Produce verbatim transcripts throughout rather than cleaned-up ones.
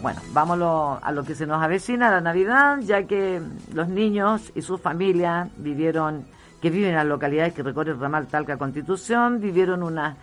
Bueno, vámonos a lo que se nos avecina, la Navidad, ya que los niños y sus familias vivieron, que viven en las localidades que recorre el ramal Talca Constitución, vivieron una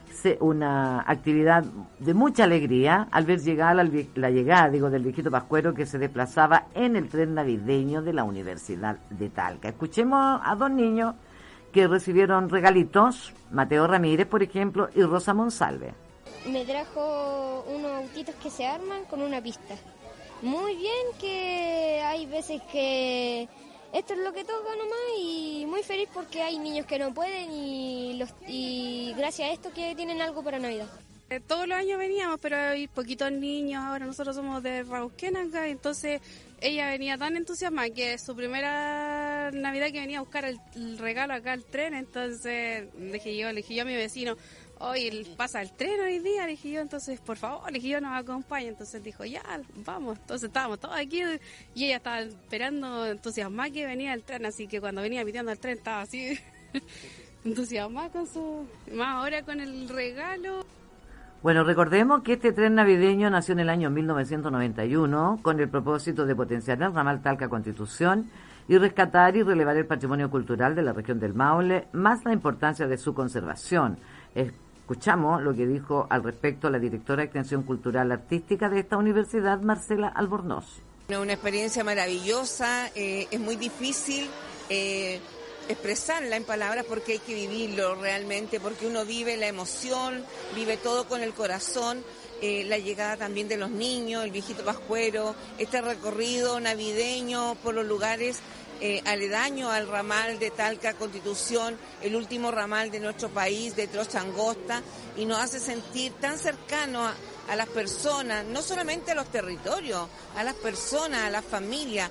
una actividad de mucha alegría al ver llegar la, la llegada, digo, del viejito Pascuero que se desplazaba en el tren navideño de la Universidad de Talca. Escuchemos a dos niños que recibieron regalitos, Mateo Ramírez, por ejemplo, y Rosa Monsalve. Me trajo unos autitos que se arman con una pista. Muy bien, que hay veces que esto es lo que toca nomás, y muy feliz porque hay niños que no pueden y, los, y gracias a esto que tienen algo para Navidad. Eh, todos los años veníamos, pero hay poquitos niños, ahora nosotros somos de Rauquén acá, entonces ella venía tan entusiasmada que es su primera Navidad que venía a buscar el, el regalo acá al tren, entonces le dije yo, le dije yo a mi vecino, hoy pasa el tren hoy día, le dije yo, entonces por favor, le dije yo, nos acompaña, entonces dijo, ya, vamos, entonces estábamos todos aquí y ella estaba esperando entusiasmada que venía el tren, así que cuando venía pidiendo el tren estaba así entusiasmada con su, más ahora con el regalo. Bueno, recordemos que este tren navideño nació en el año mil novecientos noventa y uno con el propósito de potenciar el ramal Talca Constitución y rescatar y relevar el patrimonio cultural de la región del Maule, más la importancia de su conservación. Escuchamos lo que dijo al respecto la directora de Extensión Cultural Artística de esta universidad, Marcela Albornoz. Una experiencia maravillosa, eh, es muy difícil eh, expresarla en palabras porque hay que vivirlo realmente, porque uno vive la emoción, vive todo con el corazón, eh, la llegada también de los niños, el viejito Pascuero, este recorrido navideño por los lugares eh, aledaños al ramal de Talca Constitución, el último ramal de nuestro país, de Trocha Angosta, y nos hace sentir tan cercanos a, a las personas, no solamente a los territorios, a las personas, a las familias.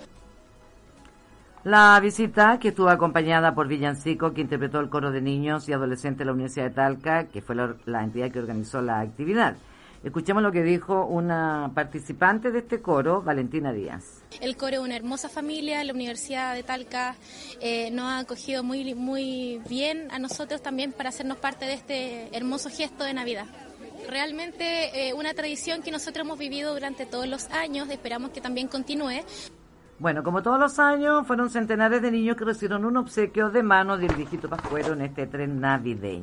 La visita, que estuvo acompañada por Villancico, que interpretó el coro de niños y adolescentes de la Universidad de Talca, que fue la, la entidad que organizó la actividad. Escuchemos lo que dijo una participante de este coro, Valentina Díaz. El coro es una hermosa familia, la Universidad de Talca eh, nos ha acogido muy, muy bien a nosotros también para hacernos parte de este hermoso gesto de Navidad. Realmente eh, una tradición que nosotros hemos vivido durante todos los años, esperamos que también continúe. Bueno, como todos los años, fueron centenares de niños que recibieron un obsequio de mano del viejito Pascuero en este tren navideño.